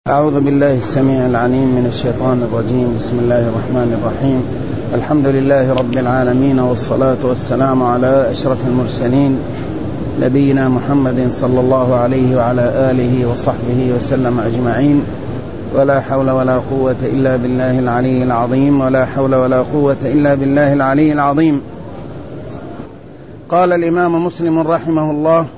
أعوذ بالله السميع العليم من الشيطان الرجيم. بسم الله الرحمن الرحيم. الحمد لله رب العالمين، والصلاة والسلام على أشرف المرسلين نبينا محمد صلى الله عليه وعلى آله وصحبه وسلم أجمعين. ولا حول ولا قوة إلا بالله العلي العظيم. ولا حول ولا قوة إلا بالله العلي العظيم. قال الإمام مسلم رحمه الله: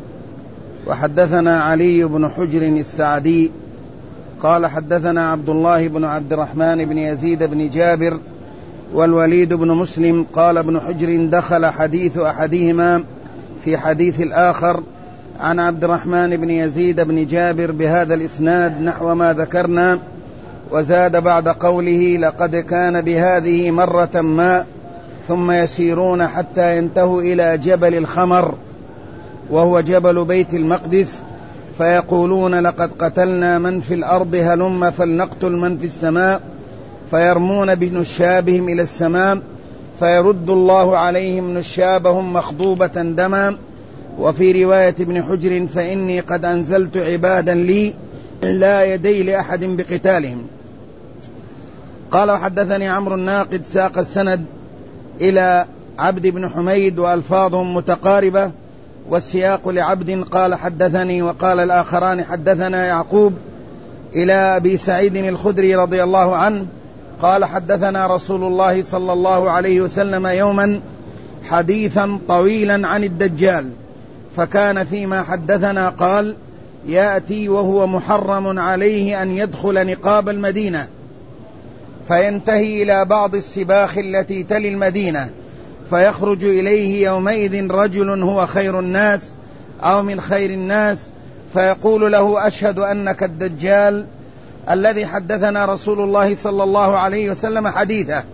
وحدثنا علي بن حجر السعدي قال حدثنا عبد الله بن عبد الرحمن بن يزيد بن جابر والوليد بن مسلم قال ابن حجر: دخل حديث أحدهما في حديث الآخر عن عبد الرحمن بن يزيد بن جابر بهذا الإسناد نحو ما ذكرنا، وزاد بعد قوله: لقد كان بهذه مرة ما ثم يسيرون حتى ينتهوا إلى جبل الخمر وهو جبل بيت المقدس، فيقولون: لقد قتلنا من في الأرض، هلم فلنقتل من في السماء، فيرمون بنشابهم إلى السماء فيرد الله عليهم نشابهم مخضوبة دما. وفي رواية ابن حجر: فإني قد أنزلت عبادا لي لا يدي لأحد بقتالهم. قال: وحدثني عمرو الناقد ساق السند إلى عبد بن حميد وألفاظهم متقاربة والسياق لعبد قال: حدثني، وقال الآخران: حدثنا يعقوب، إلى أبي سعيد الخدري رضي الله عنه قال: حدثنا رسول الله صلى الله عليه وسلم يوما حديثا طويلا عن الدجال، فكان فيما حدثنا قال: يأتي وهو محرم عليه أن يدخل نقاب المدينة، فينتهي إلى بعض السباخ التي تلي المدينة، فيخرج إليه يومئذ رجل هو خير الناس أو من خير الناس، فيقول له: أشهد أنك الدجال الذي حدثنا رسول الله صلى الله عليه وسلم حديثه.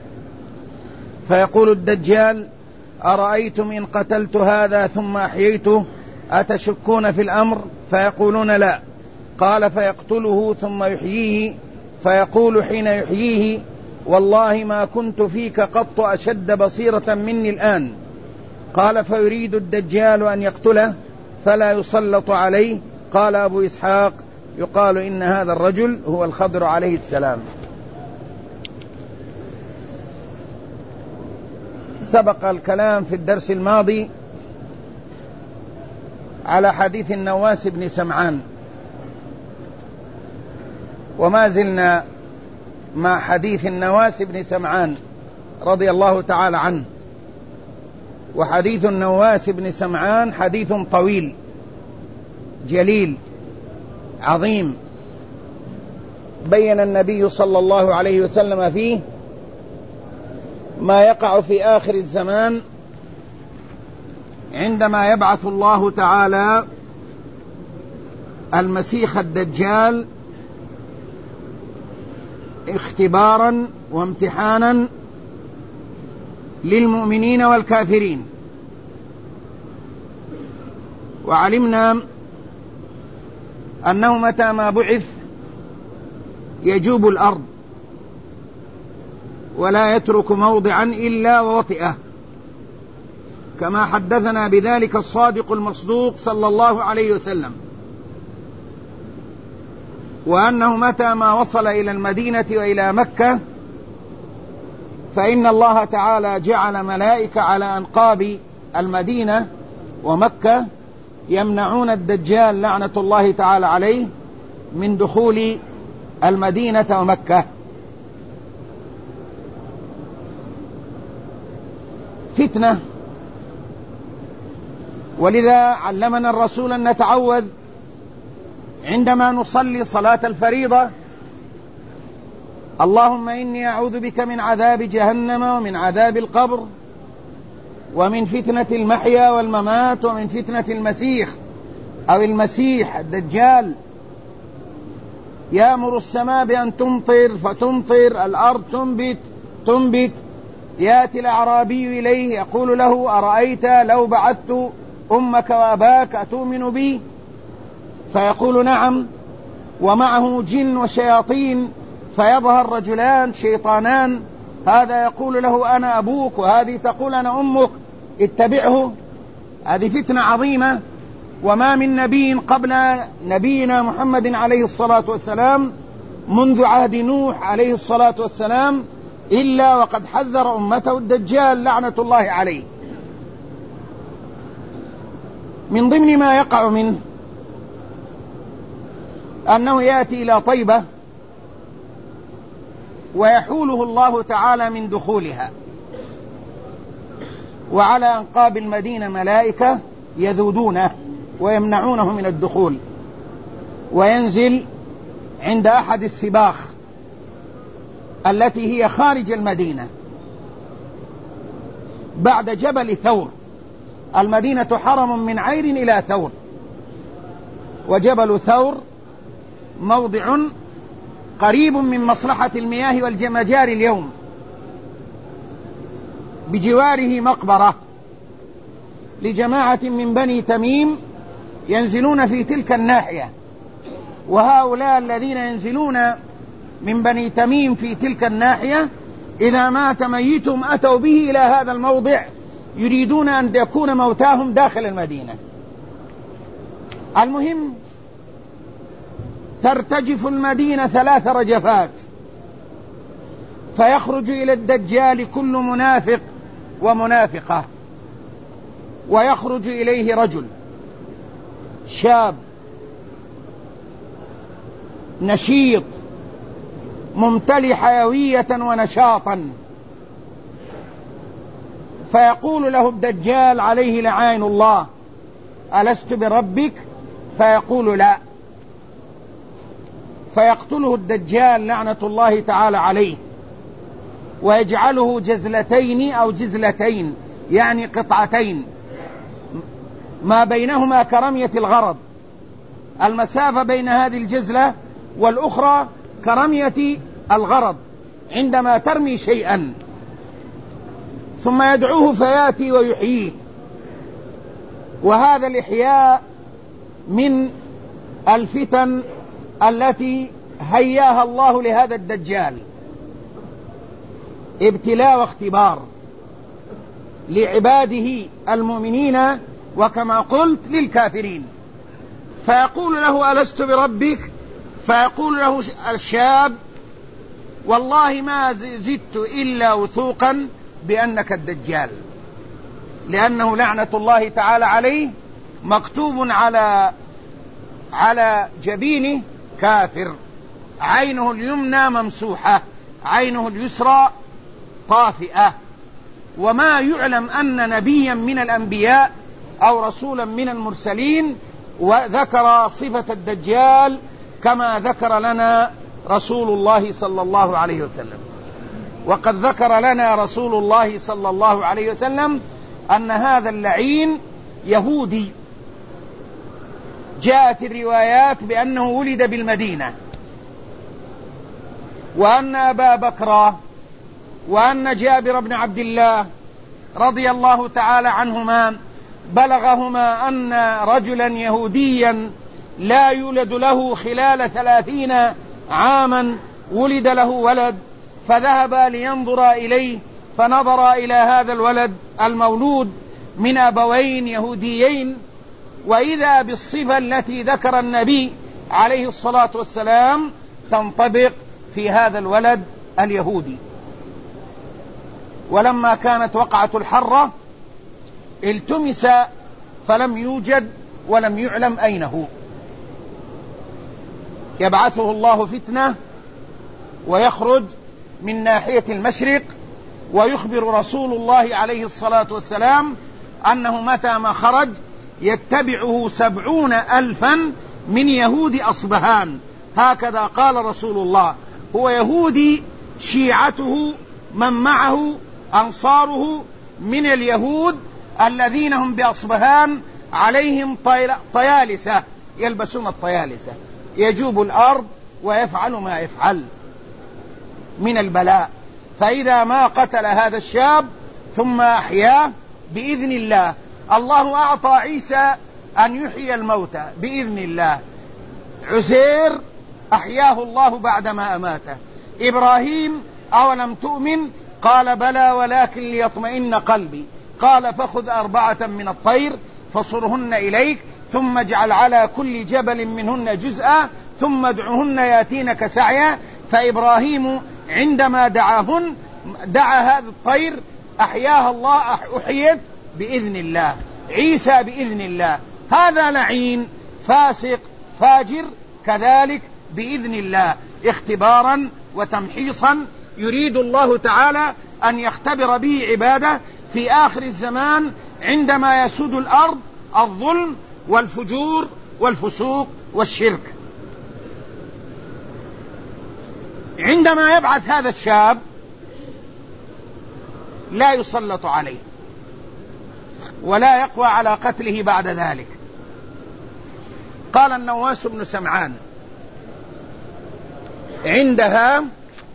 فيقول الدجال: أرأيتم إن قتلت هذا ثم أحييته أتشكون في الأمر؟ فيقولون: لا. قال: فيقتله ثم يحييه، فيقول حين يحييه: والله ما كنت فيك قط أشد بصيرة مني الآن. قال: فيريد الدجال أن يقتله فلا يسلط عليه. قال أبو إسحاق: يقال إن هذا الرجل هو الخضر عليه السلام. سبق الكلام في الدرس الماضي على حديث النواس بن سمعان، وما زلنا مع حديث النواس بن سمعان رضي الله تعالى عنه. وحديث النواس بن سمعان حديث طويل جليل عظيم، بين النبي صلى الله عليه وسلم فيه ما يقع في آخر الزمان عندما يبعث الله تعالى المسيح الدجال اختبارا وامتحانا للمؤمنين والكافرين. وعلمنا أنه متى ما بعث يجوب الأرض ولا يترك موضعا إلا ووطئه، كما حدثنا بذلك الصادق المصدوق صلى الله عليه وسلم، وأنه متى ما وصل إلى المدينة وإلى مكة فإن الله تعالى جعل ملائكة على أنقاب المدينة ومكة يمنعون الدجال لعنة الله تعالى عليه من دخول المدينة ومكة. فتنة. ولذا علمنا الرسول أن نتعوذ عندما نصلي صلاة الفريضة: اللهم إني أعوذ بك من عذاب جهنم ومن عذاب القبر ومن فتنة المحيا والممات ومن فتنة المسيح أو المسيح الدجال. يأمر السماء بأن تمطر فتمطر، الأرض تنبت. يأتي الأعرابي إليه يقول له: أرأيت لو بعثت أمك وأباك أتؤمن بي؟ فيقول: نعم. ومعه جن وشياطين، فيظهر رجلان شيطانان، هذا يقول له: أنا أبوك، وهذه تقول: أنا أمك، اتبعه. هذه فتنة عظيمة وما من نبي قبل نبينا محمد عليه الصلاة والسلام منذ عهد نوح عليه الصلاة والسلام إلا وقد حذر أمته الدجال لعنة الله عليه. من ضمن ما يقع منه أنه يأتي إلى طيبة ويحوله الله تعالى من دخولها، وعلى أنقاب المدينة ملائكة يذودونه ويمنعونه من الدخول، وينزل عند أحد السباخ التي هي خارج المدينة بعد جبل ثور. المدينة حرم من عير إلى ثور، وجبل ثور موضع قريب من مصلحة المياه والمجاري اليوم، بجواره مقبرة لجماعة من بني تميم ينزلون في تلك الناحية، وهؤلاء الذين ينزلون من بني تميم في تلك الناحية إذا مات ميتهم أتوا به إلى هذا الموضع يريدون أن يكون موتاهم داخل المدينة. المهم ترتجف المدينة 3 رجفات، فيخرج إلى الدجال كل منافق ومنافقة، ويخرج إليه رجل شاب نشيط ممتلئ حيوية ونشاطا، فيقول له الدجال عليه لعائن الله: ألست بربك؟ فيقول لا، فيقتله الدجال لعنة الله تعالى عليه، ويجعله جزلتين أو جزلتين، يعني قطعتين ما بينهما كرمية الغرض، المسافة بين هذه الجزلة والأخرى كرمية الغرض عندما ترمي شيئا، ثم يدعوه فياتي ويحييه. وهذا الإحياء من الفتن التي هياها الله لهذا الدجال، ابتلاء واختبار لعباده المؤمنين، وكما قلت للكافرين. فيقول له: ألست بربك؟ فيقول له الشاب: والله ما زدت إلا وثوقا بأنك الدجال، لأنه لعنة الله تعالى عليه مكتوب على جبينه كافر، عينه اليمنى ممسوحة، عينه اليسرى طافئة. وما يعلم أن نبيا من الأنبياء أو رسولا من المرسلين وذكر صفة الدجال كما ذكر لنا رسول الله صلى الله عليه وسلم. وقد ذكر لنا رسول الله صلى الله عليه وسلم أن هذا اللعين يهودي، جاءت الروايات بأنه ولد بالمدينة، وأن أبا بكر وأن جابر بن عبد الله رضي الله تعالى عنهما بلغهما أن رجلا يهوديا لا يولد له خلال 30 عاما ولد له ولد، فذهبا لينظرا إليه، فنظر إلى هذا الولد المولود من أبوين يهوديين، وإذا بالصفة التي ذكر النبي عليه الصلاة والسلام تنطبق في هذا الولد اليهودي. ولما كانت وقعة الحرة التمس فلم يوجد ولم يعلم أين هو. يبعثه الله فتنة ويخرج من ناحية المشرق، ويخبر رسول الله عليه الصلاة والسلام أنه متى ما خرج يتبعه 70,000 من يهود أصبهان، هكذا قال رسول الله. هو يهودي، شيعته من معه أنصاره من اليهود الذين هم بأصبهان عليهم طيالسة، يلبسون الطيالسة، يجوب الأرض ويفعل ما يفعل من البلاء. فإذا ما قتل هذا الشاب ثم أحياه بإذن الله، الله أعطى عيسى أن يحيي الموتى بإذن الله، عزير أحياه الله بعدما أماته، إبراهيم أولم تؤمن؟ قال بلى ولكن ليطمئن قلبي، قال فخذ 4 من الطير فصرهن إليك ثم اجعل على كل جبل منهن جزءا ثم ادعهن ياتينك سعيا. فإبراهيم عندما دعا هذا الطير أحياها الله، أحيت بإذن الله. عيسى بإذن الله. هذا لعين فاسق فاجر كذلك بإذن الله، اختبارا وتمحيصا يريد الله تعالى أن يختبر به عباده في آخر الزمان عندما يسود الأرض الظلم والفجور والفسوق والشرك. عندما يبعث هذا الشاب لا يسلط عليه ولا يقوى على قتله بعد ذلك. قال النواس بن سمعان عندها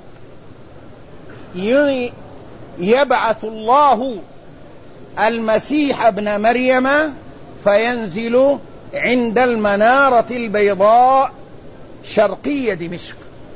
يبعث الله المسيح ابن مريم فينزل عند المنارة البيضاء شرقي دمشق.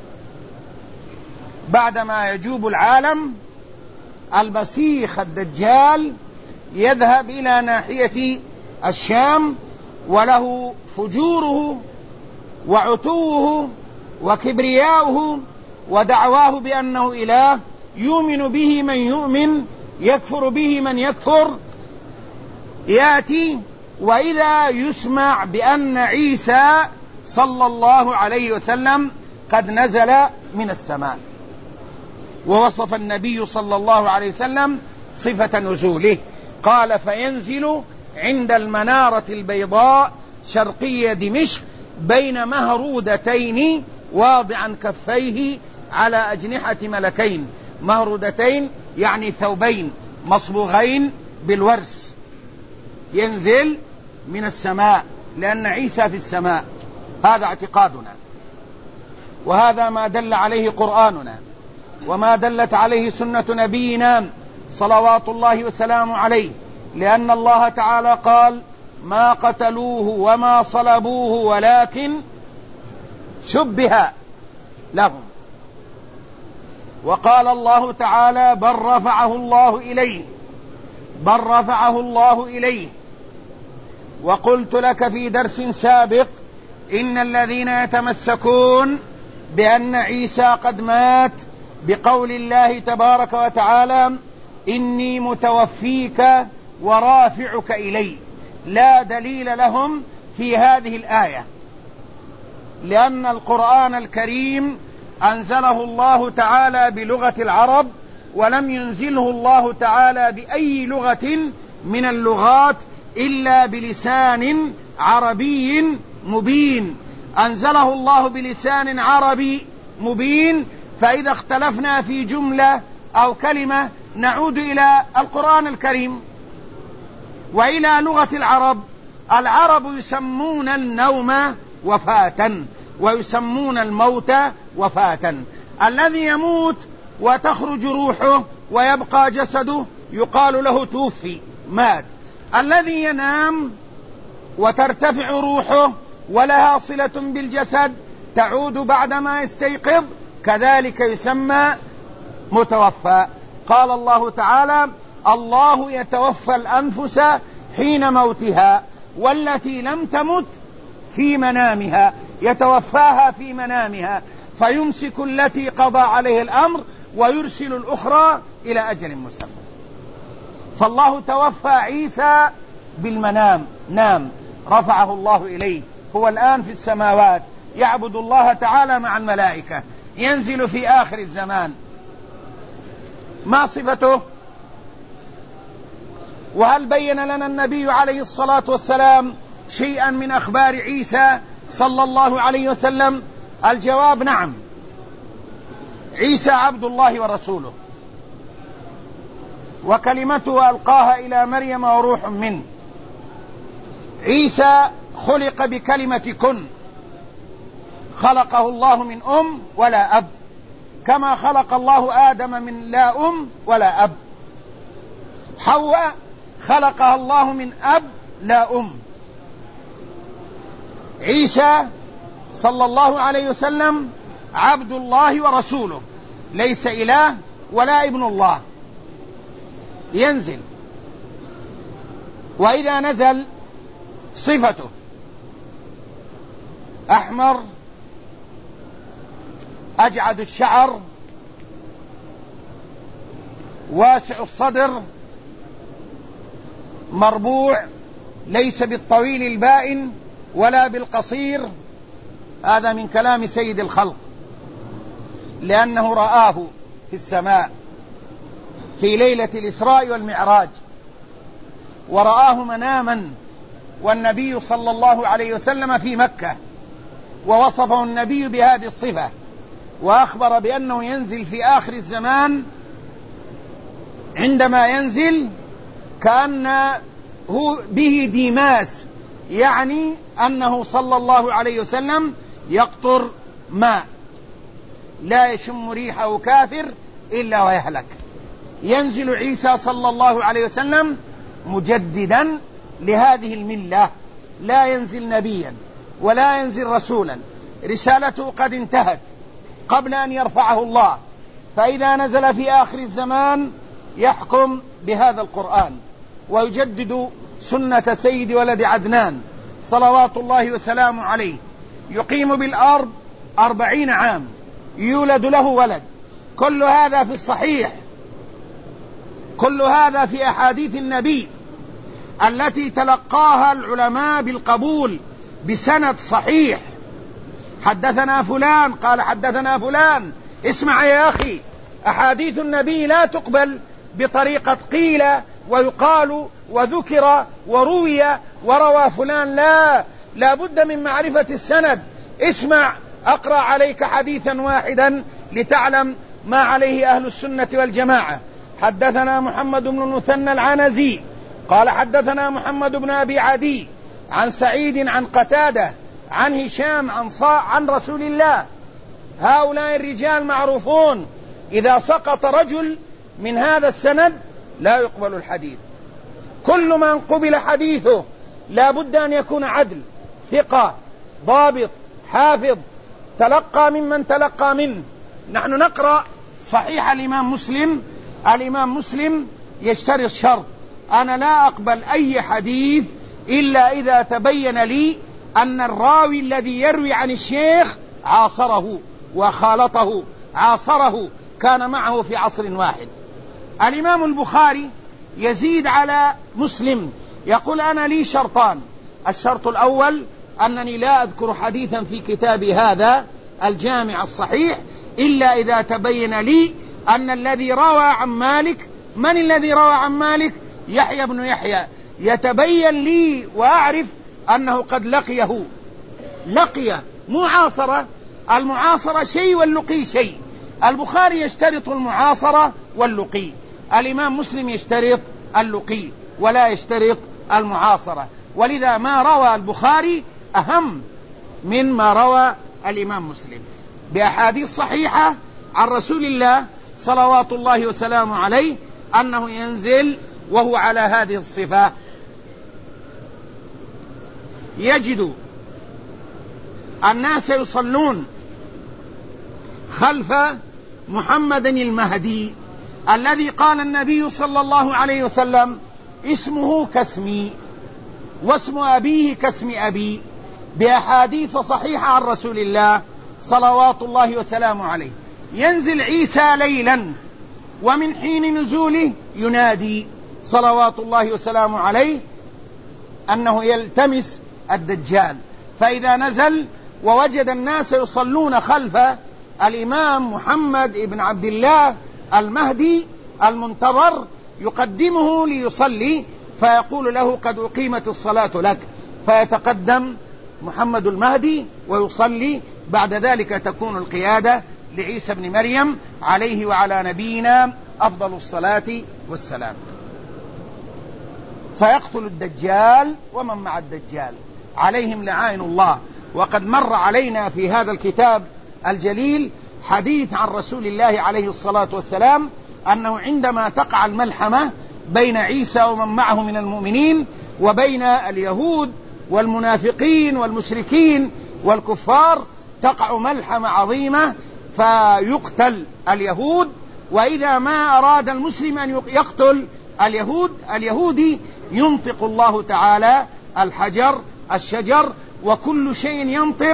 بعدما يجوب العالم المسيح الدجال يذهب إلى ناحية الشام، وله فجوره وعتوه وكبرياؤه ودعواه بأنه إله، يؤمن به من يؤمن، يكفر به من يكفر. يأتي وإذا يسمع بأن عيسى صلى الله عليه وسلم قد نزل من السماء، ووصف النبي صلى الله عليه وسلم صفة نزوله، قال فينزل عند المنارة البيضاء شرقي دمشق بين مهرودتين واضعا كفيه على أجنحة ملكين. مهرودتين يعني ثوبين مصبوغين بالورس. ينزل من السماء لأن عيسى في السماء، هذا اعتقادنا، وهذا ما دل عليه قرآننا وما دلت عليه سنة نبينا صلوات الله وسلامه عليه، لأن الله تعالى قال ما قتلوه وما صلبوه ولكن شبه لهم. وقال الله تعالى بل رفعه الله إليه. وقلت لك في درس سابق إن الذين يتمسكون بأن عيسى قد مات بقول الله تبارك وتعالى إني متوفيك ورافعك إلي، لا دليل لهم في هذه الآية، لأن القرآن الكريم أنزله الله تعالى بلغة العرب، ولم ينزله الله تعالى بأي لغة من اللغات إلا بلسان عربي مبين. أنزله الله بلسان عربي مبين، فإذا اختلفنا في جملة أو كلمة نعود إلى القرآن الكريم وإلى لغة العرب. العرب يسمون النوم وفاة ويسمون الموت وفاة. الذي يموت وتخرج روحه ويبقى جسده يقال له توفي، مات. الذي ينام وترتفع روحه ولها صلة بالجسد تعود بعدما يستيقظ كذلك يسمى متوفى. قال الله تعالى الله يتوفى الأنفس حين موتها والتي لم تمت في منامها، يتوفاها في منامها، فيمسك التي قضى عليه الأمر ويرسل الأخرى إلى أجل مسمى. فالله توفى عيسى بالمنام، نام، رفعه الله إليه، هو الآن في السماوات يعبد الله تعالى مع الملائكة، ينزل في آخر الزمان. ما صفته؟ وهل بين لنا النبي عليه الصلاة والسلام شيئا من أخبار عيسى صلى الله عليه وسلم؟ الجواب نعم. عيسى عبد الله ورسوله، وكلمته ألقاها إلى مريم وروح منه. عيسى خلق بكلمة كن، خلقه الله من أم ولا أب، كما خلق الله آدم من لا أم ولا أب. حواء خلقها الله من أب لا أم. عيسى صلى الله عليه وسلم عبد الله ورسوله، ليس إله ولا ابن الله. ينزل، وإذا نزل صفته أحمر أجعد الشعر واسع الصدر مربوع، ليس بالطويل البائن ولا بالقصير. هذا من كلام سيد الخلق، لأنه رآه في السماء في ليلة الإسراء والمعراج، ورآه مناما والنبي صلى الله عليه وسلم في مكة، ووصفه النبي بهذه الصفة، وأخبر بأنه ينزل في آخر الزمان. عندما ينزل كأنه به ديماس، يعني أنه صلى الله عليه وسلم يقطر ماء لا يشم ريحه كافر إلا ويهلك. ينزل عيسى صلى الله عليه وسلم مجددا لهذه الملة، لا ينزل نبيا ولا ينزل رسولا، رسالته قد انتهت قبل أن يرفعه الله، فإذا نزل في آخر الزمان يحكم بهذا القرآن ويجدد سنة سيد ولد عدنان صلوات الله وسلامه عليه. يقيم بالأرض 40 عام، يولد له ولد. كل هذا في الصحيح، كل هذا في أحاديث النبي التي تلقاها العلماء بالقبول بسند صحيح. حدثنا فلان قال حدثنا فلان. اسمع يا أخي، أحاديث النبي لا تقبل بطريقة قيل ويقال وذكر وروي وروى فلان، لا بد من معرفة السند. اسمع، أقرأ عليك حديثا واحدا لتعلم ما عليه أهل السنة والجماعة. حدثنا محمد بن المثنى العنزي قال حدثنا محمد بن أبي عدي عن سعيد عن قتادة عن هشام عن رسول الله. هؤلاء الرجال معروفون، إذا سقط رجل من هذا السند لا يقبل الحديث. كل من قبل حديثه لا بد أن يكون عدل، ثقة، ضابط، حافظ، تلقى ممن تلقى منه. نحن نقرأ صحيح الإمام مسلم، الإمام مسلم يشترط شرط: أنا لا أقبل أي حديث إلا إذا تبين لي أن الراوي الذي يروي عن الشيخ عاصره وخالطه، عاصره، كان معه في عصر واحد. الإمام البخاري يزيد على مسلم، يقول: أنا لي شرطان: الشرط الأول أنني لا أذكر حديثا في كتابي هذا الجامع الصحيح إلا إذا تبين لي أن الذي روى عن مالك. من الذي روى عن مالك؟ يحيى بن يحيى. يتبين لي وأعرف أنه قد لقي معاصرة. المعاصرة شيء واللقي شيء. البخاري يشترط المعاصرة واللقي، الإمام مسلم يشترط اللقي ولا يشترط المعاصرة، ولذا ما روى البخاري أهم من ما روى الإمام مسلم بأحاديث صحيحة عن رسول الله صلوات الله وسلامه عليه أنه ينزل وهو على هذه الصفة. يجد الناس يصلون خلف محمد المهدي الذي قال النبي صلى الله عليه وسلم: اسمه كاسمي واسم أبيه كاسم أبي، بأحاديث صحيحة عن رسول الله صلوات الله وسلامه عليه. ينزل عيسى ليلا، ومن حين نزوله ينادي صلوات الله وسلامه عليه أنه يلتمس الدجال، فإذا نزل ووجد الناس يصلون خلف الإمام محمد بن عبد الله المهدي المنتظر يقدمه ليصلي، فيقول له: قد أقيمت الصلاة لك، فيتقدم محمد المهدي ويصلي. بعد ذلك تكون القيادة لعيسى بن مريم عليه وعلى نبينا أفضل الصلاة والسلام، فيقتل الدجال ومن مع الدجال عليهم لعائن الله. وقد مر علينا في هذا الكتاب الجليل حديث عن رسول الله عليه الصلاة والسلام أنه عندما تقع الملحمة بين عيسى ومن معه من المؤمنين وبين اليهود والمنافقين والمشركين والكفار، تقع ملحمة عظيمة فيقتل اليهود. وإذا ما أراد المسلم أن يقتل اليهودي ينطق الله تعالى الحجر، الشجر، وكل شيء ينطق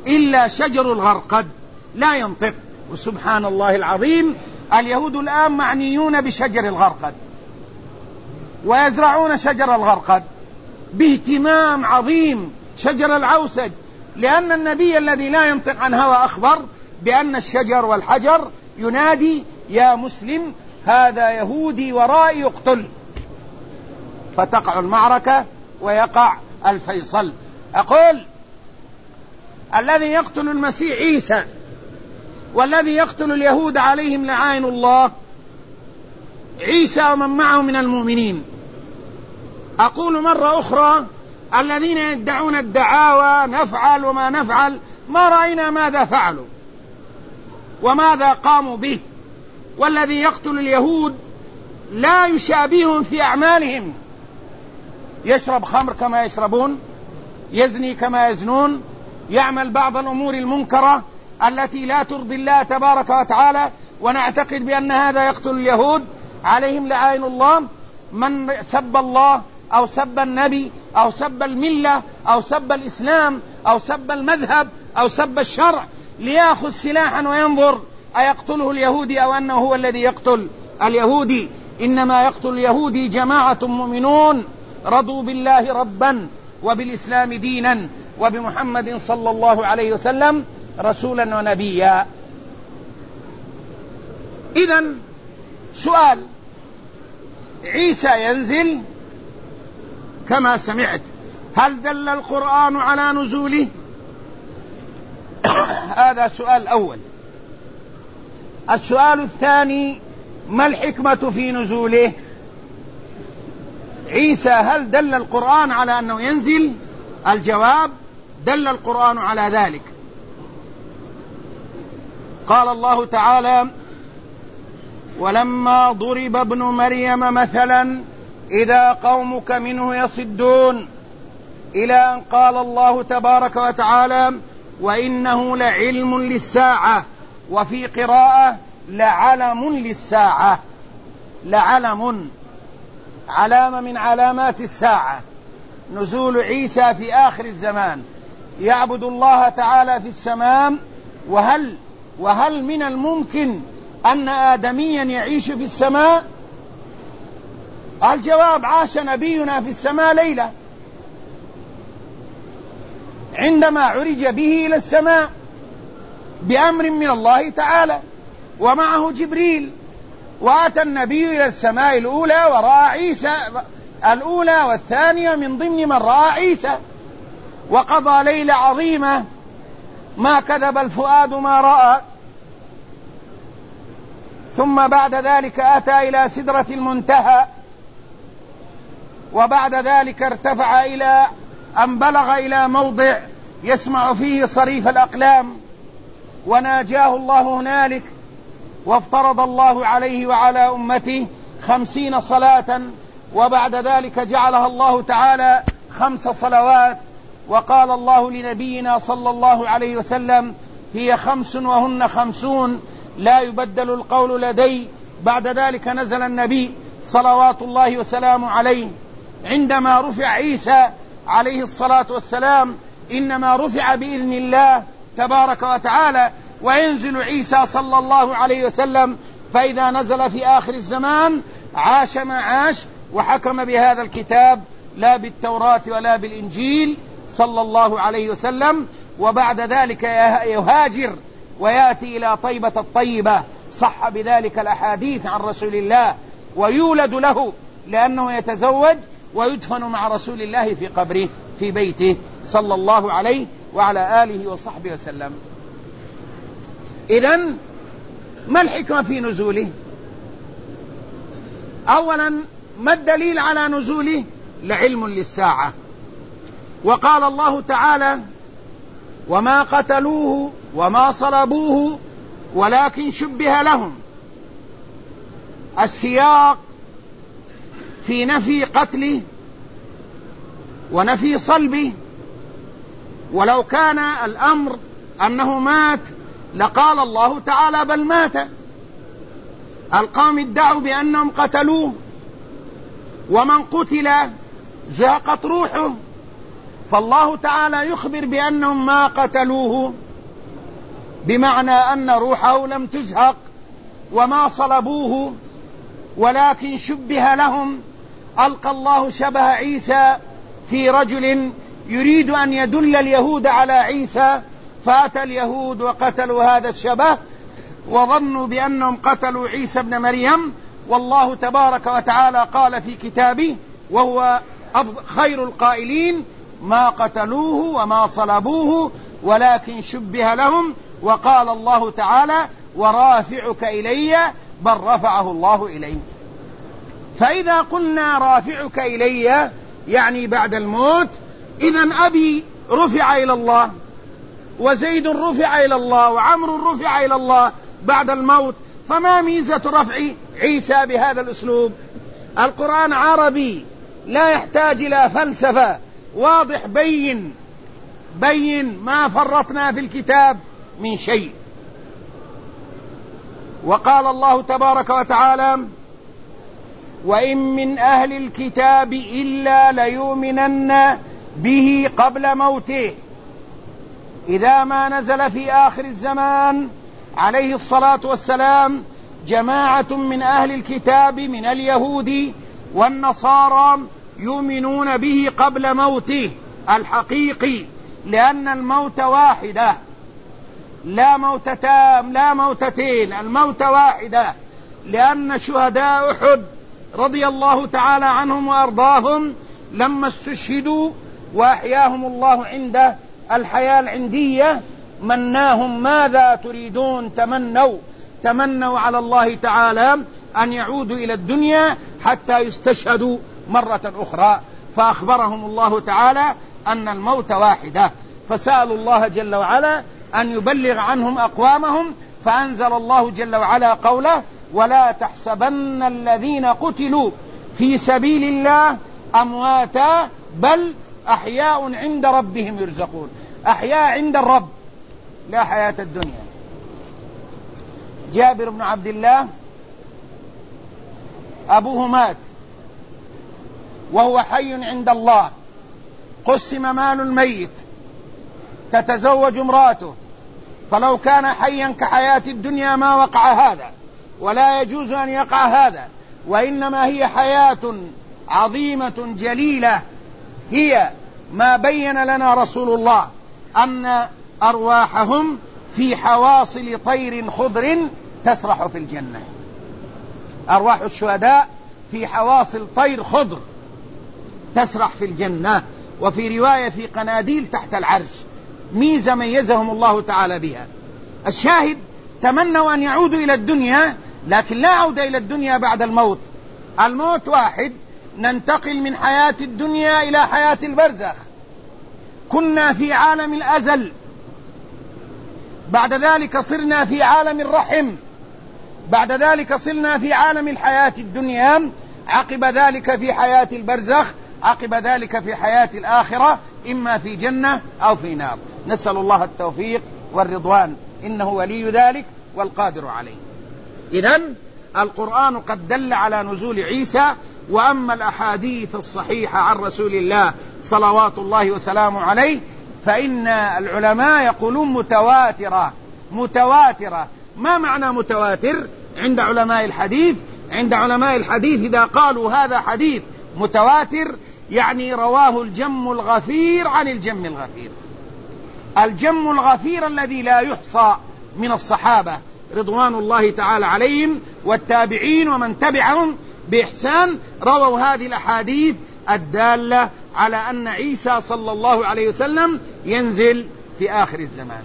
إلا شجر الغرقد لا ينطق. وسبحان الله العظيم، اليهود الآن معنيون بشجر الغرقد ويزرعون شجر الغرقد باهتمام عظيم، شجر العوسج، لأن النبي الذي لا ينطق عن هوى أخبر بأن الشجر والحجر ينادي يا مسلم هذا يهودي ورائي يقتل، فتقع المعركة ويقع الفيصل. أقول الذي يقتل المسيح عيسى والذي يقتل اليهود عليهم لعائن الله عيسى ومن معه من المؤمنين. أقول مرة أخرى الذين يدعون الدعاوى نفعل وما نفعل، ما رأينا ماذا فعلوا وماذا قاموا به. والذي يقتل اليهود لا يشابههم في أعمالهم، يشرب خمر كما يشربون، يزني كما يزنون، يعمل بعض الأمور المنكرة التي لا ترضي الله تبارك وتعالى، ونعتقد بأن هذا يقتل اليهود عليهم لعائن الله. من سب الله أو سب النبي أو سب الملة أو سب الإسلام أو سب المذهب أو سب الشرع ليأخذ سلاحا وينظر أيقتله اليهودي أو أنه هو الذي يقتل اليهودي. إنما يقتل اليهودي جماعة مؤمنون رضوا بالله ربا وبالإسلام دينا وبمحمد صلى الله عليه وسلم رسولا ونبيا. إذن سؤال، عيسى ينزل كما سمعت، هل دل القرآن على نزوله؟ هذا سؤال الأول. السؤال الثاني، ما الحكمة في نزوله؟ عيسى هل دل القرآن على أنه ينزل؟ الجواب دل القرآن على ذلك. قال الله تعالى ولما ضرب ابن مريم مثلا إذا قومك منه يصدون، إلى أن قال الله تبارك وتعالى وإنه لعلم للساعة، وفي قراءة لعلم للساعة، لعلم، علامة من علامات الساعة، نزول عيسى في آخر الزمان، يعبد الله تعالى في السماء. وهل من الممكن أن آدميا يعيش في السماء؟ الجواب عاش نبينا في السماء ليلة عندما عرج به إلى السماء بأمر من الله تعالى ومعه جبريل، وأتى النبي إلى السماء الأولى ورأى عيسى، الأولى والثانية من ضمن من رأى عيسى، وقضى ليلة عظيمة ما كذب الفؤاد ما رأى. ثم بعد ذلك أتى إلى سدرة المنتهى، وبعد ذلك ارتفع إلى أن بلغ إلى موضع يسمع فيه صريف الأقلام، وناجاه الله هنالك، وافترض الله عليه وعلى أمته 50 صلاة، وبعد ذلك جعلها الله تعالى 5 صلوات. وقال الله لنبينا صلى الله عليه وسلم هي 5 وهن 50 لا يبدل القول لدي. بعد ذلك نزل النبي صلوات الله وسلامه عليه. عندما رفع عيسى عليه الصلاة والسلام إنما رفع بإذن الله تبارك وتعالى، وينزل عيسى صلى الله عليه وسلم، فإذا نزل في آخر الزمان عاش ما عاش وحكم بهذا الكتاب لا بالتوراة ولا بالإنجيل صلى الله عليه وسلم. وبعد ذلك يهاجر ويأتي إلى طيبة الطيبة، صح بذلك الأحاديث عن رسول الله، ويولد له لأنه يتزوج ويدفن مع رسول الله في قبره في بيته صلى الله عليه وعلى آله وصحبه وسلم. إذن ما الحكمة في نزوله؟ أولا، ما الدليل على نزوله؟ لعلم للساعة. وقال الله تعالى وما قتلوه وما صلبوه ولكن شبه لهم. السياق في نفي قتله ونفي صلبه، ولو كان الأمر أنه مات لقال الله تعالى بل مات. القوم ادعوا بأنهم قتلوه، ومن قتل زهقت روحه، فالله تعالى يخبر بأنهم ما قتلوه، بمعنى أن روحه لم تزهق، وما صلبوه ولكن شبه لهم. ألقى الله شبه عيسى في رجل يريد أن يدل اليهود على عيسى، فأتى اليهود وقتلوا هذا الشبه وظنوا بأنهم قتلوا عيسى ابن مريم. والله تبارك وتعالى قال في كتابه وهو خير القائلين: ما قتلوه وما صلبوه ولكن شبه لهم. وقال الله تعالى: ورافعك إلي، بل رفعه الله إليه. فإذا قلنا رافعك إلي يعني بعد الموت، إذن أبي رفع إلى الله، وزيد رفع إلى الله، وعمر رفع إلى الله بعد الموت. فما ميزة رفع عيسى بهذا الأسلوب؟ القرآن عربي لا يحتاج إلى فلسفة، واضح بين ما فرطنا في الكتاب من شيء. وقال الله تبارك وتعالى: وإن من أهل الكتاب إلا ليؤمنن به قبل موته. إذا ما نزل في آخر الزمان عليه الصلاة والسلام جماعة من أهل الكتاب من اليهود والنصارى يؤمنون به قبل موته الحقيقي، لأن الموت واحدة، لا موتتان لا موتتين، الموت واحدة. لأن شهداء أحد رضي الله تعالى عنهم وأرضاهم لما استشهدوا وأحياهم الله عند الحياة العندية مناهم: ماذا تريدون؟ تمنوا على الله تعالى أن يعودوا إلى الدنيا حتى يستشهدوا مرة أخرى، فأخبرهم الله تعالى أن الموت واحدة، فسألوا الله جل وعلا أن يبلغ عنهم أقوامهم، فأنزل الله جل وعلا قوله: ولا تحسبن الذين قتلوا في سبيل الله أمواتا بل أحياء عند ربهم يرزقون. أحياء عند الرب، لا حياة الدنيا. جابر بن عبد الله أبوه مات وهو حي عند الله، قسم مال الميت، تتزوج امراته، فلو كان حيا كحياة الدنيا ما وقع هذا، ولا يجوز أن يقع هذا، وإنما هي حياة عظيمة جليلة، هي ما بين لنا رسول الله أن أرواحهم في حواصل طير خضر تسرح في الجنة. أرواح الشهداء في حواصل طير خضر تسرح في الجنة، وفي رواية في قناديل تحت العرش، ميزة ميزهم الله تعالى بها. الشاهد: تمنوا أن يعودوا إلى الدنيا، لكن لا عودة إلى الدنيا بعد الموت. الموت واحد، ننتقل من حياة الدنيا إلى حياة البرزخ. كنا في عالم الأزل، بعد ذلك صرنا في عالم الرحم، بعد ذلك صرنا في عالم الحياة الدنيا، عقب ذلك في حياة البرزخ، عقب ذلك في حياة الآخرة، إما في جنة أو في نار. نسأل الله التوفيق والرضوان، إنه ولي ذلك والقادر عليه. إذن القرآن قد دل على نزول عيسى. وأما الأحاديث الصحيحة عن رسول الله صلوات الله وسلامه عليه فإن العلماء يقولون متواترة. ما معنى متواتر عند علماء الحديث؟ عند علماء الحديث إذا قالوا هذا حديث متواتر يعني رواه الجم الغفير عن الجم الغفير. الجم الغفير الذي لا يحصى من الصحابة رضوان الله تعالى عليهم والتابعين ومن تبعهم بإحسان، رووا هذه الأحاديث الدالة على أن عيسى صلى الله عليه وسلم ينزل في آخر الزمان.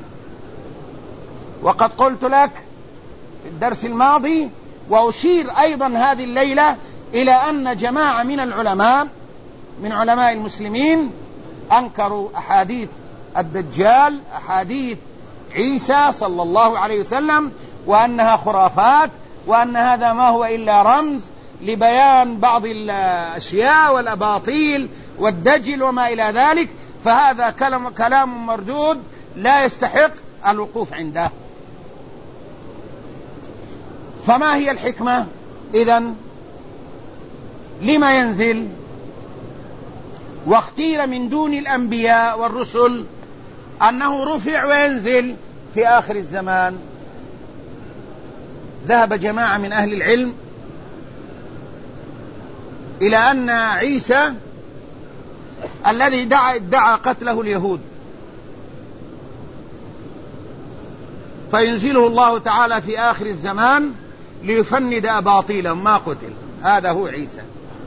وقد قلت لك في الدرس الماضي وأشير أيضا هذه الليلة إلى أن جماعة من العلماء من علماء المسلمين أنكروا أحاديث الدجال، أحاديث عيسى صلى الله عليه وسلم، وأنها خرافات، وأن هذا ما هو إلا رمز لبيان بعض الأشياء والأباطيل والدجل وما إلى ذلك. فهذا كلام مردود لا يستحق الوقوف عنده. فما هي الحكمة إذن؟ لما ينزل؟ واختير من دون الأنبياء والرسل أنه رفع وينزل في آخر الزمان. ذهب جماعة من أهل العلم إلى أن عيسى الذي ادعى قتله اليهود فينزله الله تعالى في آخر الزمان ليفند أباطيلهم ما قتل، هذا هو عيسى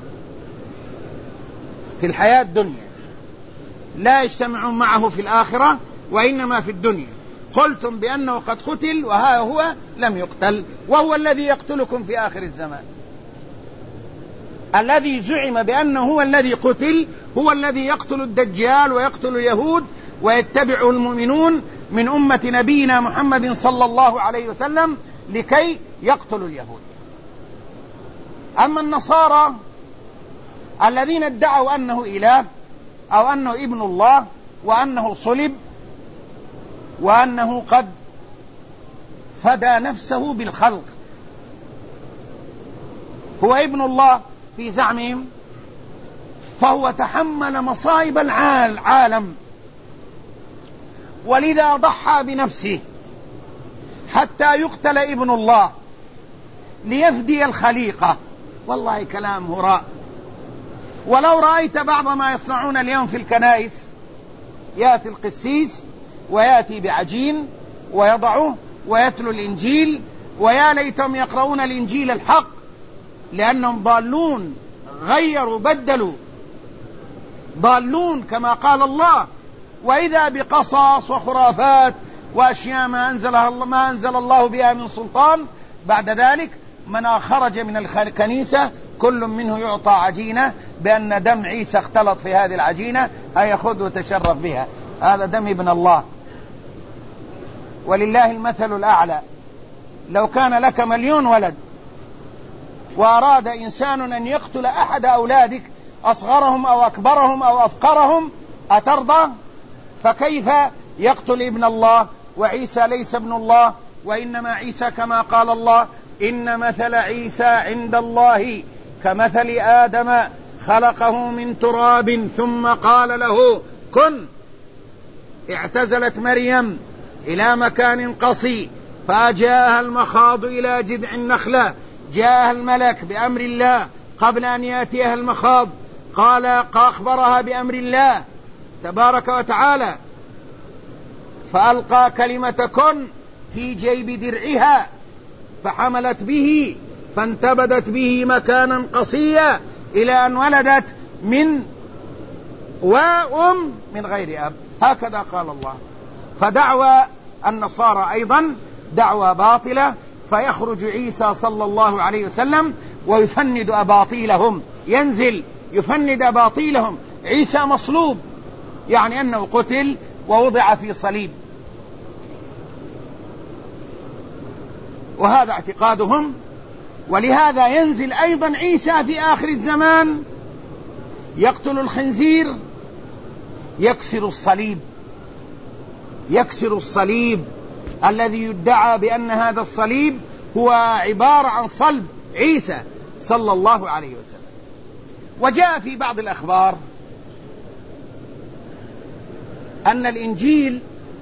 في الحياة الدنيا، لا يجتمعون معه في الآخرة وإنما في الدنيا. قلتم بأنه قد قتل وها هو لم يقتل، وهو الذي يقتلكم في آخر الزمان. الذي زعم بأنه هو الذي قتل هو الذي يقتل الدجال ويقتل اليهود ويتبعه المؤمنون من أمة نبينا محمد صلى الله عليه وسلم لكي يقتلوا اليهود. أما النصارى الذين ادعوا أنه إله أو أنه ابن الله وأنه صلب وأنه قد فدى نفسه بالخلق، هو ابن الله في زعمهم، فهو تحمل مصائب العالم ولذا ضحى بنفسه حتى يقتل ابن الله ليفدي الخليقة. والله كلام هراء. ولو رأيت بعض ما يصنعون اليوم في الكنائس، يأتي القسيس ويأتي بعجين ويضعه ويتلو الإنجيل، ويا ليتهم يقرؤون الإنجيل الحق لأنهم ضالون، غيروا بدلوا، ضالون كما قال الله. وإذا بقصص وخرافات وأشياء ما أنزل الله بها من سلطان. بعد ذلك من خرج من الكنيسة كل منه يعطى عجينة بأن دم عيسى اختلط في هذه العجينة، أي خذ وتشرف بها، هذا دم ابن الله. ولله المثل الأعلى. لو كان لك 1,000,000 ولد وأراد إنسان أن يقتل أحد أولادك أصغرهم أو أكبرهم أو أفقرهم أترضى؟ فكيف يقتل ابن الله؟ وعيسى ليس ابن الله، وإنما عيسى كما قال الله: إن مثل عيسى عند الله كمثل آدم خلقه من تراب ثم قال له كن. اعتزلت مريم إلى مكان قصي فجاءها المخاض إلى جذع النخلة، جاءها الملك بأمر الله قبل أن يأتيها المخاض، قال أخبرها بأمر الله تبارك وتعالى، فألقى كلمة كن في جيب درعها فحملت به فانتبذت به مكانا قصيا إلى أن ولدت من وأم من غير أب. هكذا قال الله. فدعوى النصارى أيضا دعوى باطلة، فيخرج عيسى صلى الله عليه وسلم ويفند أباطيلهم، ينزل يفند أباطيلهم. عيسى مصلوب، يعني أنه قتل ووضع في صليب، وهذا اعتقادهم. ولهذا ينزل أيضا عيسى في آخر الزمان يقتل الخنزير، يكسر الصليب، يكسر الصليب الذي يدعى بأن هذا الصليب هو عبارة عن صلب عيسى صلى الله عليه وسلم. وجاء في بعض الأخبار أن الإنجيل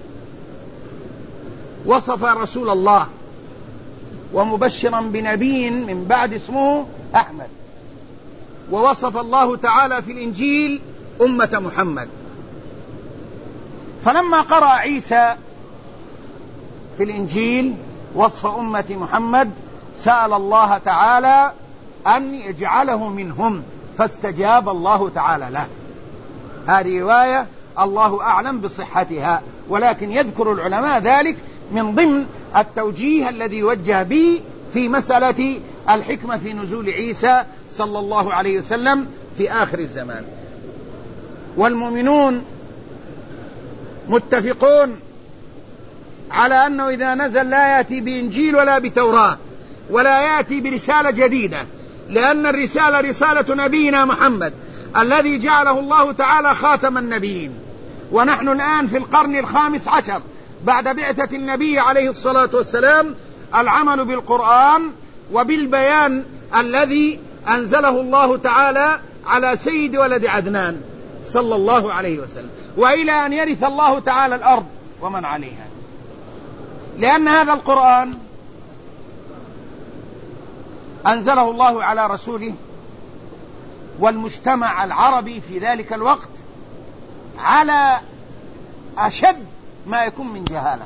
وصف رسول الله ومبشرا بنبي من بعد اسمه أحمد، ووصف الله تعالى في الإنجيل أمة محمد. فلما قرأ عيسى في الإنجيل وصف أمة محمد سأل الله تعالى أن يجعله منهم، فاستجاب الله تعالى له. هذه رواية الله أعلم بصحتها، ولكن يذكر العلماء ذلك من ضمن التوجيه الذي يوجه به في مسألة الحكمة في نزول عيسى صلى الله عليه وسلم في آخر الزمان. والمؤمنون متفقون على أنه إذا نزل لا يأتي بإنجيل ولا بتوراة ولا يأتي برسالة جديدة، لأن الرسالة رسالة نبينا محمد الذي جعله الله تعالى خاتم النبيين. ونحن الآن في القرن 15 بعد بعثة النبي عليه الصلاة والسلام. العمل بالقرآن وبالبيان الذي أنزله الله تعالى على سيد ولد عدنان صلى الله عليه وسلم، وإلى أن يرث الله تعالى الأرض ومن عليها. لأن هذا القرآن أنزله الله على رسوله، والمجتمع العربي في ذلك الوقت على أشد ما يكون من جهالة.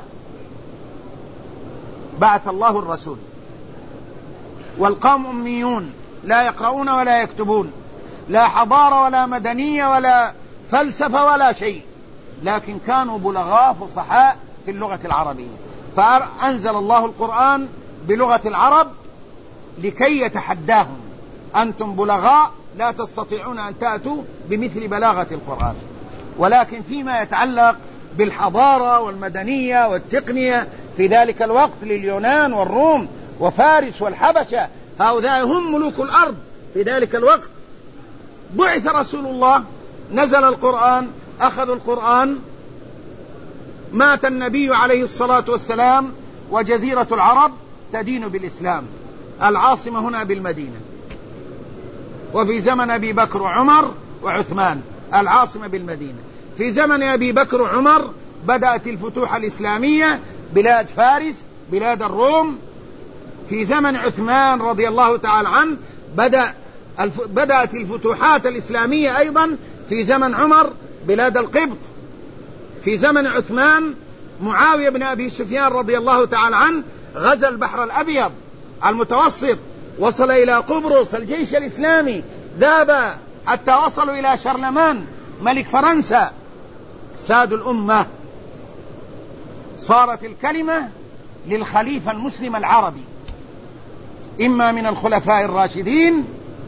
بعث الله الرسول والقوم أميون لا يقرؤون ولا يكتبون، لا حضارة ولا مدنية ولا فلسفة ولا شيء، لكن كانوا بلغاء فصحاء في اللغة العربية، فأنزل الله القرآن بلغة العرب لكي يتحداهم: أنتم بلغاء لا تستطيعون أن تأتوا بمثل بلاغة القرآن. ولكن فيما يتعلق بالحضارة والمدنية والتقنية في ذلك الوقت لليونان والروم وفارس والحبشة، هؤلاء هم ملوك الأرض في ذلك الوقت. بعث رسول الله، نزل القرآن، أخذوا القرآن، مات النبي عليه الصلاة والسلام، وجزيرة العرب تدين بالإسلام، العاصمة هنا بالمدينة، وفي زمن أبي بكر وعمر وعثمان العاصمة بالمدينة. في زمن أبي بكر وعمر بدأت الفتوح الإسلامية، بلاد فارس، بلاد الروم. في زمن عثمان رضي الله تعالى عنه بدأت الفتوحات الإسلامية أيضا. في زمن عمر بلاد القبط. في زمن عثمان معاوية بن أبي سفيان رضي الله تعالى عنه غزا البحر الأبيض المتوسط، وصل إلى قبرص. الجيش الإسلامي ذهب حتى وصلوا إلى شارلمان ملك فرنسا، سادوا الأمة. صارت الكلمة للخليفة المسلم العربي، إما من الخلفاء الراشدين،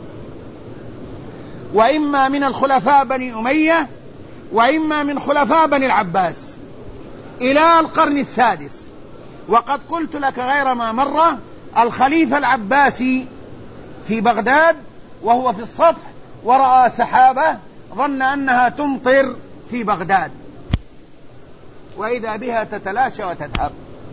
وإما من الخلفاء بني أمية، وإما من خلفاء بني العباس إلى القرن السادس. وقد قلت لك غير ما مرة، الخليفة العباسي في بغداد وهو في السطح ورأى سحابة ظن أنها تمطر في بغداد، وإذا بها تتلاشى وتذهب.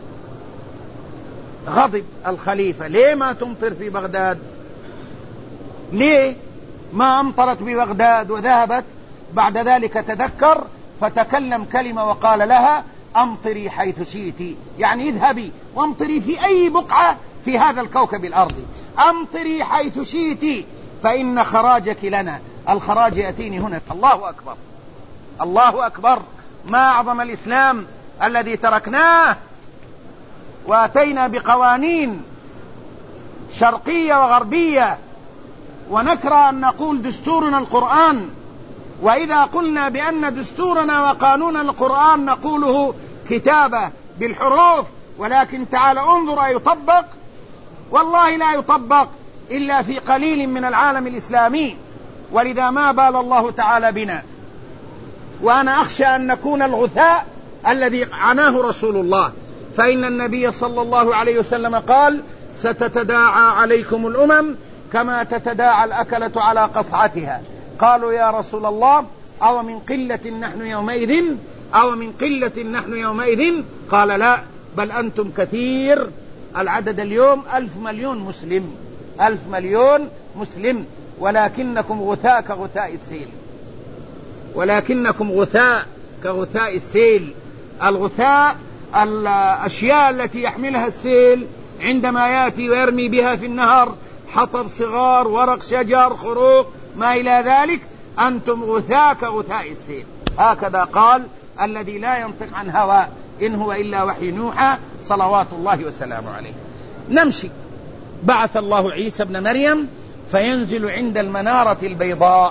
غضب الخليفة: ليه ما تمطر في بغداد؟ ليه ما أمطرت ببغداد وذهبت؟ بعد ذلك تذكر فتكلم كلمة وقال لها: أمطري حيث شئت، يعني اذهبي وامطري في أي بقعة في هذا الكوكب الأرضي، أمطري حيث شئت فإن خراجك لنا، الخراج يأتيني هنا. الله أكبر، الله أكبر. ما أعظم الإسلام الذي تركناه وأتينا بقوانين شرقية وغربية، ونكره أن نقول دستورنا القرآن. وإذا قلنا بأن دستورنا وقانون القرآن نقوله كتابة بالحروف، ولكن تعال انظر أيطبق؟ والله لا يطبق إلا في قليل من العالم الإسلامي، ولذا ما بال الله تعالى بنا. وأنا أخشى أن نكون الغثاء الذي عناه رسول الله، فإن النبي صلى الله عليه وسلم قال: ستتداعى عليكم الأمم كما تتداعى الأكلة على قصعتها. قالوا: يا رسول الله، أو من قلة نحن يومئذ، أو من قلة نحن يومئذ؟ قال: لا، بل أنتم كثير. العدد اليوم 1,000,000,000 مسلم، 1,000,000,000 مسلم، ولكنكم غثاء كغثاء السيل، ولكنكم غثاء كغثاء السيل. الغثاء الأشياء التي يحملها السيل عندما يأتي ويرمي بها في النهر، حطب صغار، ورق شجر، خروق، ما إلى ذلك. أنتم غثاء كغثاء السيل. هكذا قال الذي لا ينطق عن هوى، إن هو إلا وحي يوحى، صلوات الله وسلامه عليه. نمشي. بعث الله عيسى ابن مريم فينزل عند المنارة البيضاء.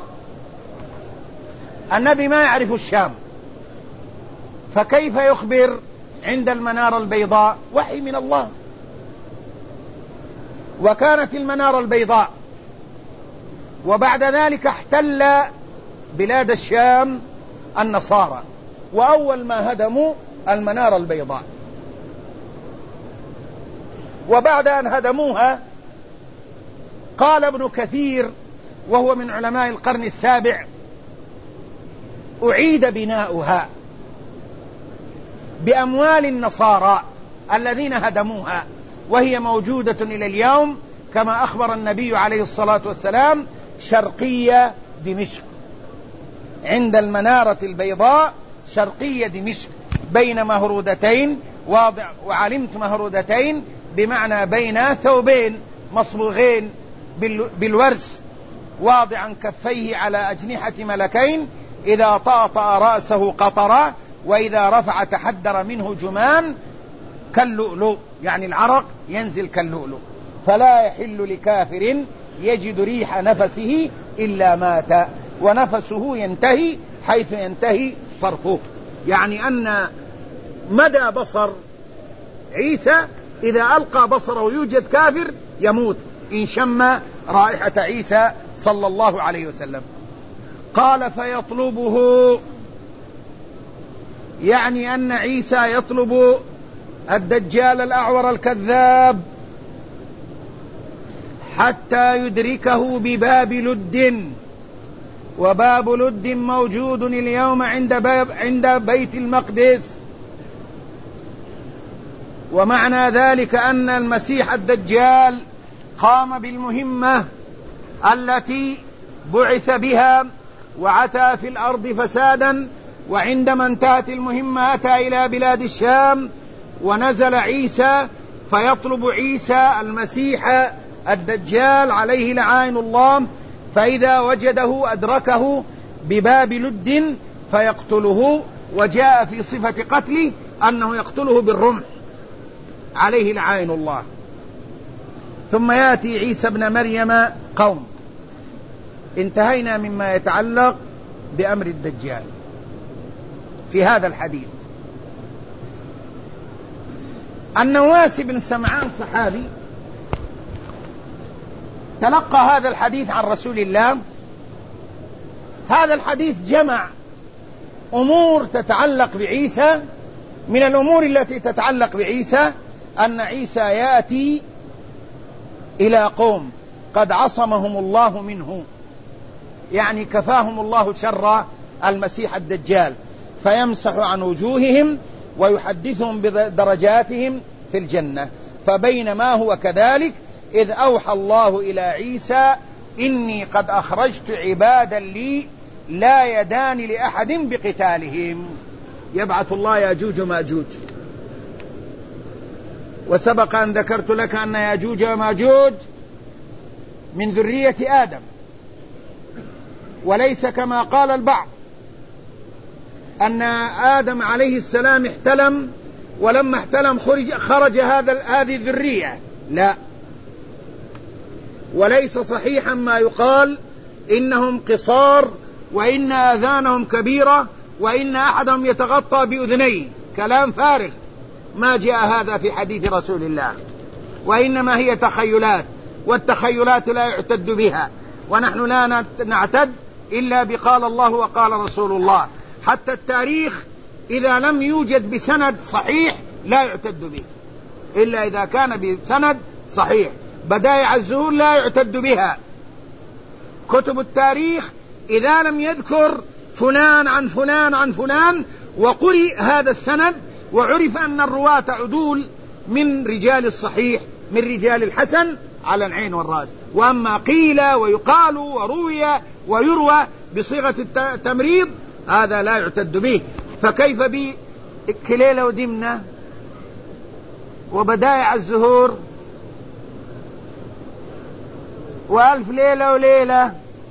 النبي ما يعرف الشام، فكيف يخبر عند المنارة البيضاء؟ وحي من الله. وكانت المنارة البيضاء، وبعد ذلك احتل بلاد الشام النصارى، وأول ما هدموا المنارة البيضاء. وبعد أن هدموها قال ابن كثير وهو من علماء القرن السابع: أعيد بناؤها بأموال النصارى الذين هدموها، وهي موجودة إلى اليوم كما أخبر النبي عليه الصلاة والسلام: شرقية دمشق. عند المنارة البيضاء شرقية دمشق بين مهرودتين، وعلمت مهرودتين بمعنى بين ثوبين مصبوغين بالورس، واضعا كفيه على أجنحة ملكين، إذا طأطأ رأسه قطرا، وإذا رفع تحدر منه جمان كاللؤلؤ، يعني العرق ينزل كاللؤلؤ. فلا يحل لكافر يجد ريح نفسه إلا مات، ونفسه ينتهي حيث ينتهي فرقه. يعني أن مدى بصر عيسى إذا ألقى بصره يوجد كافر يموت إن شم رائحة عيسى صلى الله عليه وسلم. قال فيطلبه، يعني أن عيسى يطلب الدجال الأعور الكذاب حتى يدركه بباب لد، وباب لد موجود اليوم عند بيت المقدس. ومعنى ذلك أن المسيح الدجال قام بالمهمة التي بعث بها وعتى في الأرض فسادا، وعندما انتهت المهمة أتى إلى بلاد الشام، ونزل عيسى فيطلب عيسى المسيح الدجال عليه لعائن الله، فإذا وجده أدركه بباب لد فيقتله، وجاء في صفة قتله أنه يقتله بالرمح عليه لعائن الله. ثم يأتي عيسى ابن مريم قوم. انتهينا مما يتعلق بأمر الدجال في هذا الحديث. النواس بن سمعان صحابي تلقى هذا الحديث عن رسول الله. هذا الحديث جمع أمور تتعلق بعيسى. من الأمور التي تتعلق بعيسى أن عيسى يأتي إلى قوم قد عصمهم الله منه، يعني كفاهم الله شر المسيح الدجال، فيمسح عن وجوههم ويحدثهم بدرجاتهم في الجنة. فبينما هو كذلك إذ أوحى الله إلى عيسى إني قد أخرجت عبادا لي لا يدان لأحد بقتالهم. يبعث الله ياجوج وماجوج. وسبق أن ذكرت لك أن ياجوج وماجوج من ذرية آدم، وليس كما قال البعض أن آدم عليه السلام احتلم، ولما احتلم خرج هذه الذرية. لا، وليس صحيحا ما يقال إنهم قصار وإن آذانهم كبيرة وإن أحدهم يتغطى بأذنيه. كلام فارغ، ما جاء هذا في حديث رسول الله، وإنما هي تخيلات، والتخيلات لا يعتد بها، ونحن لا نعتد إلا بقال الله وقال رسول الله. حتى التاريخ إذا لم يوجد بسند صحيح لا يعتد به إلا إذا كان بسند صحيح. بدائع الزهور لا يعتد بها. كتب التاريخ إذا لم يذكر فلان عن فلان عن فلان وقرئ هذا السند وعرف أن الرواة عدول من رجال الصحيح من رجال الحسن على العين والرأس. وأما قيل ويقال وروي ويروى بصيغة التمريض هذا لا يعتد به. فكيف بكليلة ودمنة وبدائع الزهور وألف ليلة وليلة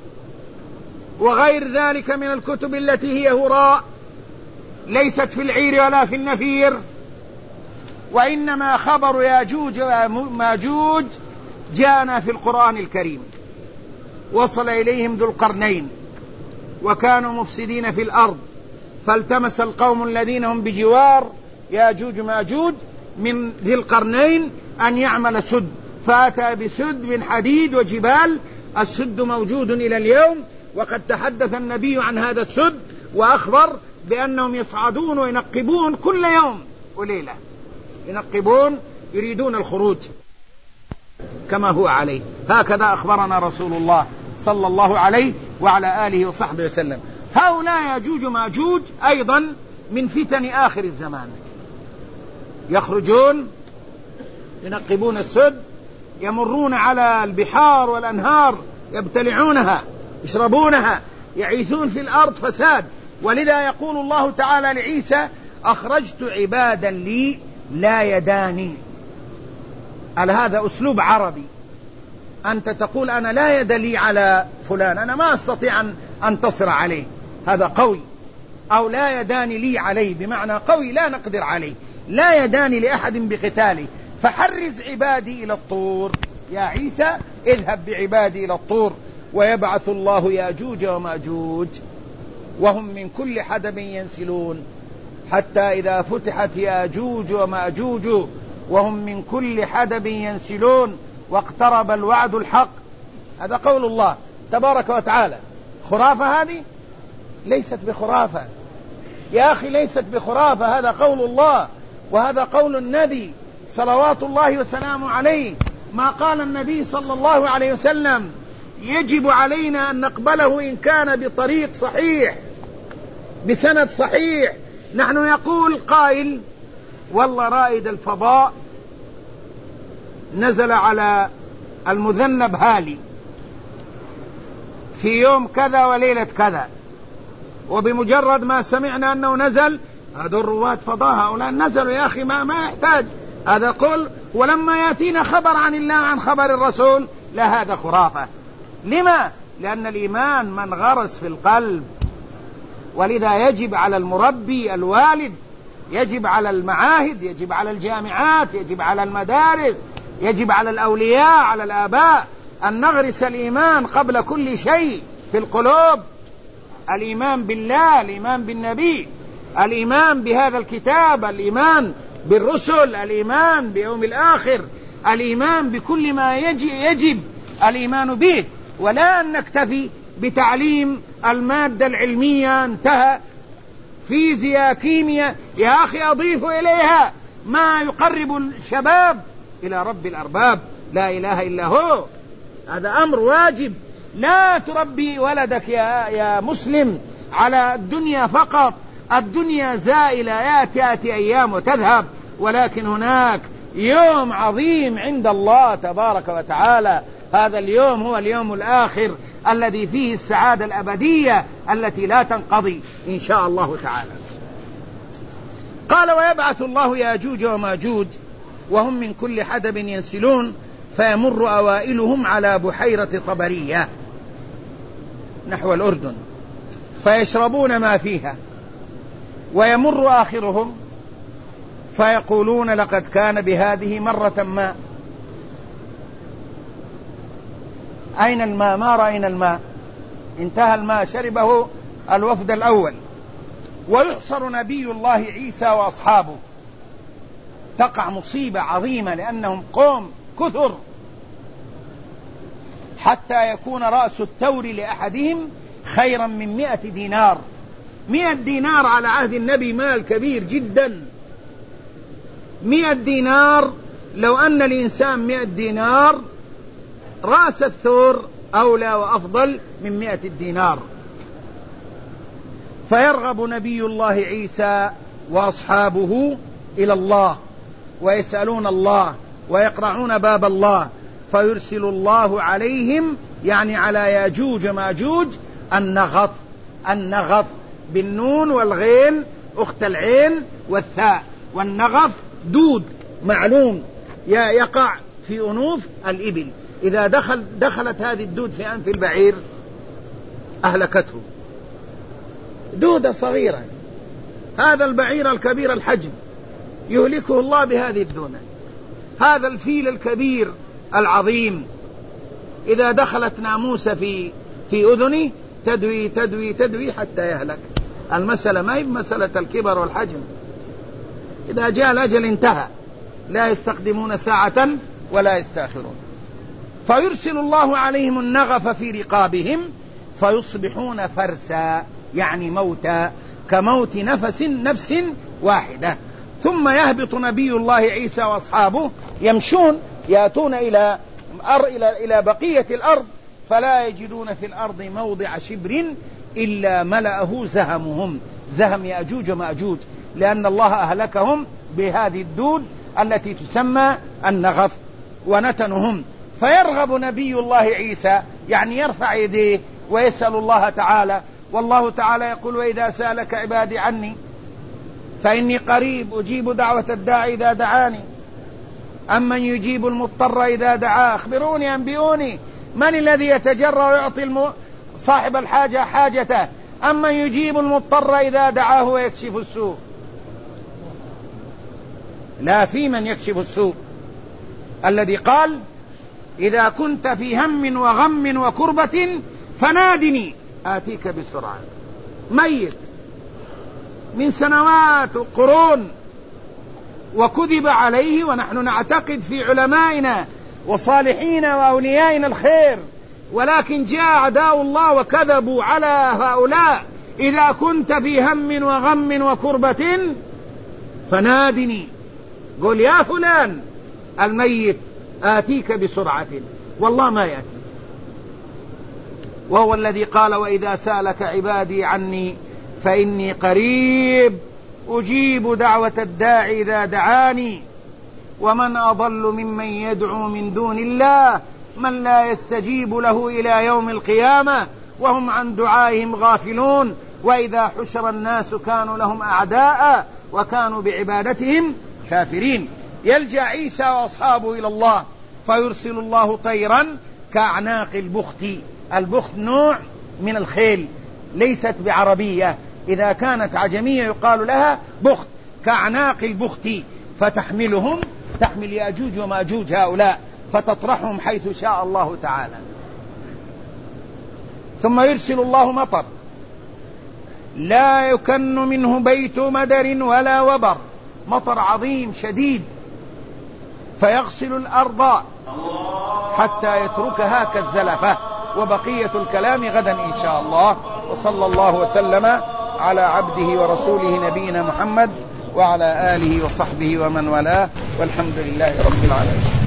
وغير ذلك من الكتب التي هي هراء ليست في العير ولا في النفير. وإنما خبر ياجوج وماجوج جاءنا في القرآن الكريم. وصل إليهم ذو القرنين وكانوا مفسدين في الأرض، فالتمس القوم الذين هم بجوار ياجوج ماجوج من ذي القرنين أن يعمل سد، فأتى بسد من حديد وجبال. السد موجود إلى اليوم، وقد تحدث النبي عن هذا السد وأخبر بأنهم يصعدون وينقبون كل يوم وليلة، ينقبون يريدون الخروج كما هو عليه. هكذا أخبرنا رسول الله صلى الله عليه وعلى آله وصحبه وسلم. هؤلاء ياجوج ماجوج أيضا من فتن آخر الزمان، يخرجون ينقبون السد، يمرون على البحار والأنهار يبتلعونها يشربونها، يعيثون في الأرض فساد. ولذا يقول الله تعالى لعيسى: أخرجت عبادا لي لا يداني. هذا أسلوب عربي، أنت تقول أنا لا يد لي على فلان، أنا ما أستطيع أن أنتصر عليه، هذا قوي. أو لا يدان لي عليه، بمعنى قوي لا نقدر عليه، لا يدان لأحد بقتاله، فحرز عبادي إلى الطور. يا عيسى اذهب بعبادي إلى الطور، ويبعث الله ياجوج وماجوج وهم من كل حدب ينسلون، حتى إذا فتحت ياجوج وماجوج وهم من كل حدب ينسلون واقترب الوعد الحق. هذا قول الله تبارك وتعالى. خرافة هذه؟ ليست بخرافة يا أخي، ليست بخرافة، هذا قول الله وهذا قول النبي صلوات الله وسلامه عليه. ما قال النبي صلى الله عليه وسلم يجب علينا أن نقبله إن كان بطريق صحيح بسند صحيح. نحن يقول قائل: والله رائد الفضاء نزل على المذنب هالي في يوم كذا وليلة كذا، وبمجرد ما سمعنا أنه نزل، هذا رواد فضاء هؤلاء نزلوا يا أخي، ما يحتاج هذا قل. ولما يأتينا خبر عن الله عن خبر الرسول، لا، هذا خرافة. لما؟ لأن الإيمان من غرس في القلب. ولذا يجب على المربي الوالد، يجب على المعاهد، يجب على الجامعات، يجب على المدارس، يجب على الأولياء، على الآباء، أن نغرس الإيمان قبل كل شيء في القلوب. الإيمان بالله، الإيمان بالنبي، الإيمان بهذا الكتاب، الإيمان بالرسل، الإيمان بيوم الآخر، الإيمان بكل ما يجب الإيمان به. ولا أن نكتفي بتعليم المادة العلمية، انتهى، فيزياء، كيمياء. يا أخي أضيف إليها ما يقرب الشباب إلى رب الأرباب، لا إله إلا هو. هذا أمر واجب. لا تربي ولدك يا مسلم على الدنيا فقط. الدنيا زائلة، يأتي أيام وتذهب، ولكن هناك يوم عظيم عند الله تبارك وتعالى. هذا اليوم هو اليوم الآخر الذي فيه السعادة الأبدية التي لا تنقضي إن شاء الله تعالى. قال: ويبعث الله ياجوج وماجوج وهم من كل حدب ينسلون، فيمر أوائلهم على بحيرة طبرية نحو الأردن فيشربون ما فيها، ويمر آخرهم فيقولون: لقد كان بهذه مرة ما. أين الماء؟ ما رأينا الماء، انتهى الماء، شربه الوفد الأول. ويحصر نبي الله عيسى وأصحابه، تقع مصيبة عظيمة لأنهم قوم كثر، حتى يكون رأس الثور لأحدهم خيرا من 100 دينار. 100 دينار على عهد النبي مال كبير جدا. 100 دينار، لو أن الإنسان 100 دينار، رأس الثور أولى وأفضل من 100 دينار. فيرغب نبي الله عيسى وأصحابه إلى الله، ويسألون الله ويقرعون باب الله، فيرسل الله عليهم، يعني على ياجوج ماجوج، النغط. النغط بالنون والغين أخت العين والثاء، والنغط دود معلوم يقع في أنوف الإبل. إذا دخلت هذه الدود في أنف البعير أهلكته. دودة صغيرة، هذا البعير الكبير الحجم يهلكه الله بهذه الدودة. هذا الفيل الكبير العظيم إذا دخلت ناموسة في أذنه تدوي تدوي تدوي حتى يهلك. المسألة ما هي مسألة الكبر والحجم، إذا جاء الأجل انتهى، لا يستقدمون ساعة ولا يستأخرون. فيرسل الله عليهم النغف في رقابهم فيصبحون فرسا، يعني موتا، كموت نفس واحدة. ثم يهبط نبي الله عيسى وأصحابه يمشون، يأتون إلى بقية الأرض، فلا يجدون في الأرض موضع شبر إلا ملأه زهمهم، زهم يأجوج ومأجوج، لأن الله أهلكهم بهذه الدود التي تسمى النغف، ونتنهم. فيرغب نبي الله عيسى، يعني يرفع يديه ويسأل الله تعالى. والله تعالى يقول: وإذا سألك عبادي عني فإني قريب أجيب دعوة الداعي إذا دعاني أمن يجيب المضطر إذا دعاه. أخبروني أنبئوني من الذي يتجرأ ويعطي صاحب الحاجة حاجته؟ أمن يجيب المضطر إذا دعاه ويكشف السوء. لا، في من يكشف السوء الذي قال: إذا كنت في هم وغم وكربة فنادني آتيك بسرعة. ميت من سنوات وقرون وكذب عليه، ونحن نعتقد في علمائنا وصالحين وأوليائنا الخير، ولكن جاء أعداء الله وكذبوا على هؤلاء. إذا كنت في هم وغم وكربة فنادني، قل يا فلان الميت آتيك بسرعة، والله ما يأتي. وهو الذي قال: وإذا سألك عبادي عني فإني قريب أجيب دعوة الداعي إذا دعاني. ومن أضل ممن يدعو من دون الله من لا يستجيب له إلى يوم القيامة وهم عن دعائهم غافلون. وإذا حشر الناس كانوا لهم أعداء وكانوا بعبادتهم كافرين. يلجأ عيسى وأصحابه إلى الله فيرسل الله طيرا كأعناق البخت. البخت نوع من الخيل، ليست بعربية، إذا كانت عجمية يقال لها بخت، كأعناق البخت، فتحملهم، تحمل يأجوج وماجوج هؤلاء، فتطرحهم حيث شاء الله تعالى. ثم يرسل الله مطر لا يكن منه بيت مدر ولا وبر، مطر عظيم شديد، فيغسل الأرض حتى يتركها كالزلفة. وبقية الكلام غدا إن شاء الله. وصلى الله وسلم على عبده ورسوله نبينا محمد وعلى آله وصحبه ومن والاه، والحمد لله رب العالمين.